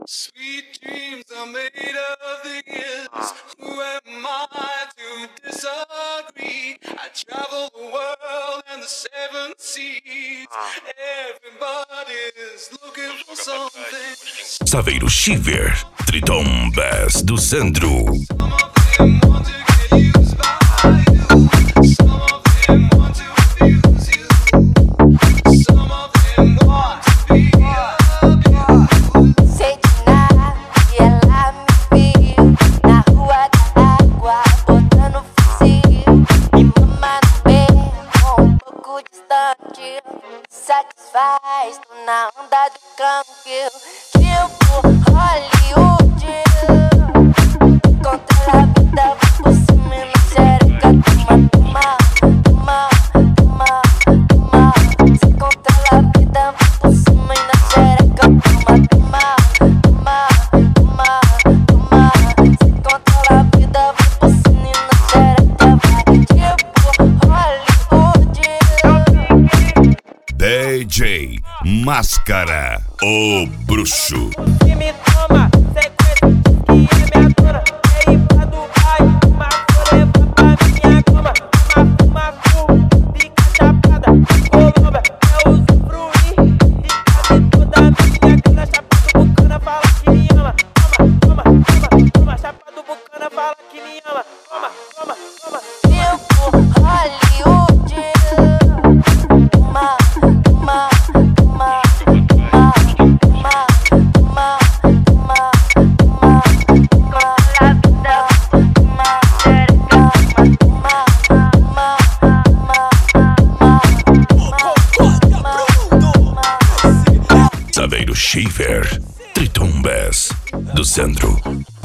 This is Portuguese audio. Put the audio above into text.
Sweet dreams are made of this. Who am I to disagree? I travel the world and the seven seas. Everybody's looking for something. Saveiro Shiver, Triton Bass do Centro. Some of them want to get used by you. Some of them want to abuse you. Some of them want to be abused. Sei de nada e ela me viu na rua da água, botando fuzil. Me mama no beco, pouco distante. Satisfaz, tô na onda do canquil. Tipo Hollywood. Contra a vida, por cima e na xereca. Toma, toma, toma, toma, toma. Se contra a vida, por cima e na xereca. Toma, toma, toma, toma, toma. Se contra a vida, por cima e na xereca. Tipo Hollywood. DJ Máscara, o bruxo. Se me toma, sequência, que é minha dona. Quer ir pra Dubai, mas vou levar pra minha cama. Fuma, fica chapada, Colômbia, eu usufruir. Fica de toda a minha grana, chapa do Bucana, fala que me ama. Toma, toma, toma, toma, chapa do Bucana, fala que me ama. Toma, toma, toma. Tipo Hollywood. Toma, toma, toma, toma, toma, toma, toma, toma. Contra a vida, toma, xereca. Toma, toma, toma, toma. Saveiro Shiver, Triton Bass do Centro.